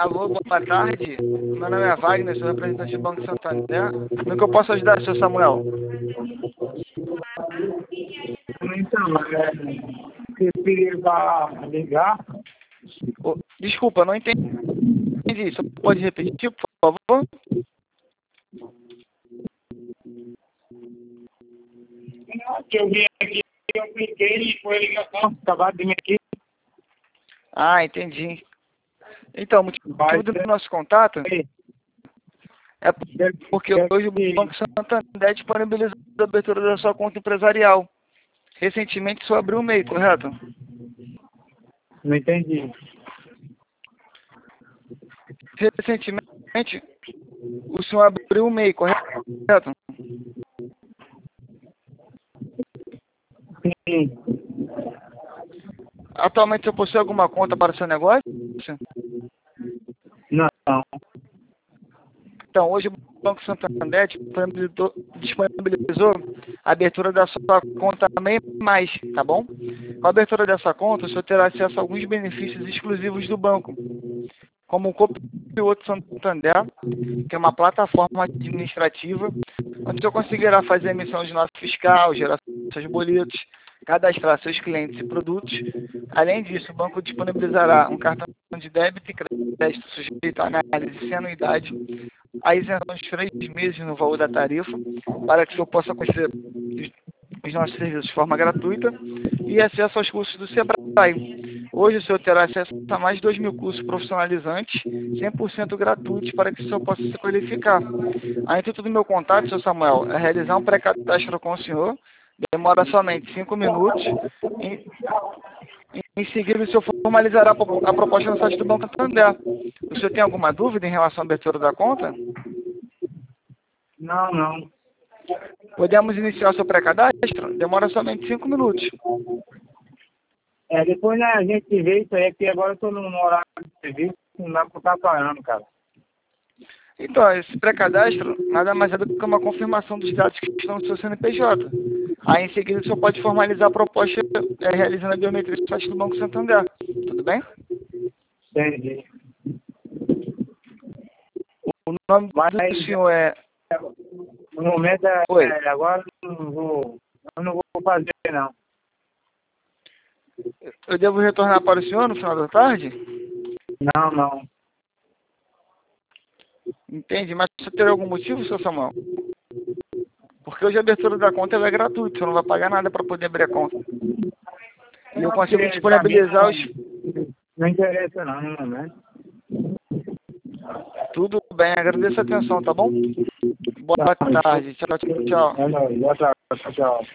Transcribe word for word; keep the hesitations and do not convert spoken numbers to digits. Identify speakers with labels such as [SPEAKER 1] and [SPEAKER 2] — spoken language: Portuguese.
[SPEAKER 1] Alô, boa tarde. Meu nome é Wagner, sou representante do Banco Santander. Como é que eu posso ajudar, senhor Samuel?
[SPEAKER 2] Então, é, você pediu para ligar?
[SPEAKER 1] Oh, desculpa, não entendi. Você pode repetir, por favor?
[SPEAKER 2] Não, que eu vim aqui, eu cliquei e foi ligação, acabaram de me aqui.
[SPEAKER 1] Ah, entendi. Então, o motivo
[SPEAKER 2] Vai
[SPEAKER 1] do
[SPEAKER 2] ser-
[SPEAKER 1] nosso contato é porque
[SPEAKER 2] Deve-
[SPEAKER 1] hoje o
[SPEAKER 2] deve-
[SPEAKER 1] Banco Santander disponibilizou a abertura da sua conta empresarial. Recentemente só abriu o MEI, correto?
[SPEAKER 2] Não entendi.
[SPEAKER 1] Recentemente o senhor abriu o MEI, correto?
[SPEAKER 2] Sim.
[SPEAKER 1] Atualmente você possui alguma conta para o seu negócio?
[SPEAKER 2] Não.
[SPEAKER 1] Então, hoje o Banco Santander disponibilizou, disponibilizou a abertura da sua conta MEI mais, tá bom? Com a abertura dessa conta, o senhor terá acesso a alguns benefícios exclusivos do banco, como o Copiloto Santander, que é uma plataforma administrativa, onde o senhor conseguirá fazer a emissão de nota fiscal, gerar seus boletos, cadastrar seus clientes e produtos. Além disso, o banco disponibilizará um cartão de débito e crédito sujeito à análise sem anuidade, a isenção de três meses no valor da tarifa, para que o senhor possa conhecer os nossos serviços de forma gratuita e acesso aos cursos do Sebrae. Hoje o senhor terá acesso a mais de dois mil cursos profissionalizantes, cem por cento gratuitos, para que o senhor possa se qualificar. A intuito do meu contato, senhor Samuel, é realizar um pré-cadastro com o senhor, demora somente cinco minutos. Em, em seguida, o senhor formalizará a proposta no site do Banco Santander. O senhor tem alguma dúvida em relação à abertura da conta?
[SPEAKER 2] Não, não.
[SPEAKER 1] Podemos iniciar o seu pré-cadastro? Demora somente cinco minutos.
[SPEAKER 2] É, depois né, a gente vê isso aí, porque agora eu estou no horário de serviço, não dá para estar parando, cara.
[SPEAKER 1] Então, esse pré-cadastro nada mais é do que uma confirmação dos dados que estão no seu C N P J. Aí, em seguida, o senhor pode formalizar a proposta é, realizando a biometria no site do Banco Santander. Tudo bem?
[SPEAKER 2] Entendi.
[SPEAKER 1] O nome
[SPEAKER 2] Mas
[SPEAKER 1] do senhor é...
[SPEAKER 2] no momento, é,
[SPEAKER 1] Oi.
[SPEAKER 2] é, agora eu não vou, eu não vou fazer, não.
[SPEAKER 1] Eu devo retornar para o senhor no final da tarde?
[SPEAKER 2] Não, não.
[SPEAKER 1] Entende? Mas você teria algum motivo, seu Samuel? Porque hoje a abertura da conta ela é gratuita, você não vai pagar nada para poder abrir a conta. E eu consigo disponibilizar os...
[SPEAKER 2] Não interessa não, no momento.
[SPEAKER 1] Tudo bem, agradeço a atenção, tá bom? Boa tarde, tchau, tchau.
[SPEAKER 2] É nóis, boa tarde, tchau.